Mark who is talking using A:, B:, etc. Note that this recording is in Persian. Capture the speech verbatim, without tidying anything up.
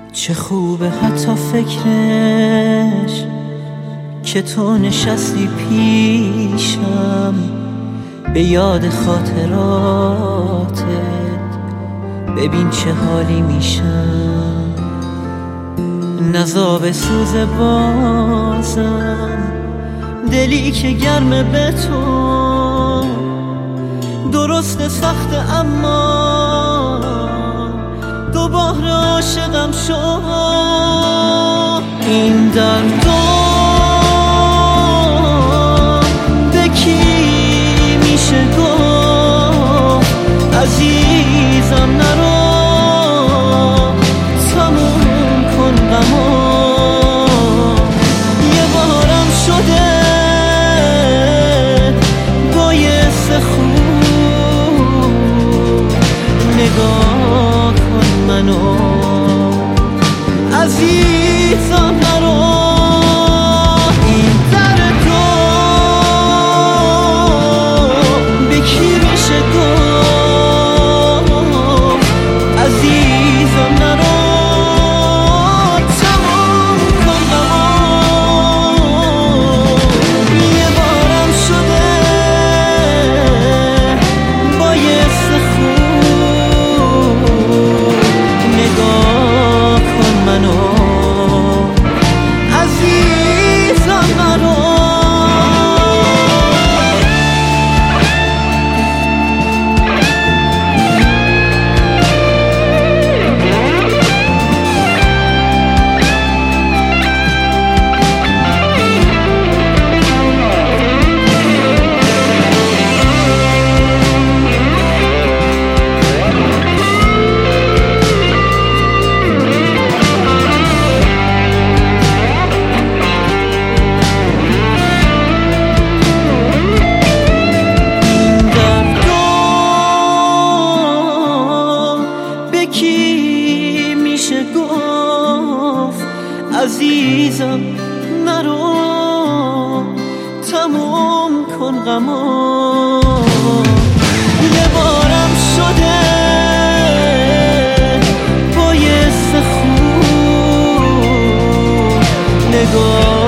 A: چه خوبه حتی فکرش که تو نشستی پیشم، به یاد خاطراتت ببین چه حالی میشم. نزاب سوز بازم، دلی که گرمه به تو، درست سخت اما دوباره عاشقم شد. این دردو به کی میشه گفت؟ عزیزم نرو، تموم کن غمو. یه بارم شده بایسته خوب نگاه کن منو، عزیزم نرو. این دردو به کی میشه گفت؟ عزیزم نرو، تمام کن غمو. یه بارم شده بایسته خوب نگاه کن منو، عزیزم نرو. کی میشه گفت؟ عزیزم نرو، تموم کن غمو. یه بارم شده بایسته خوب نگاه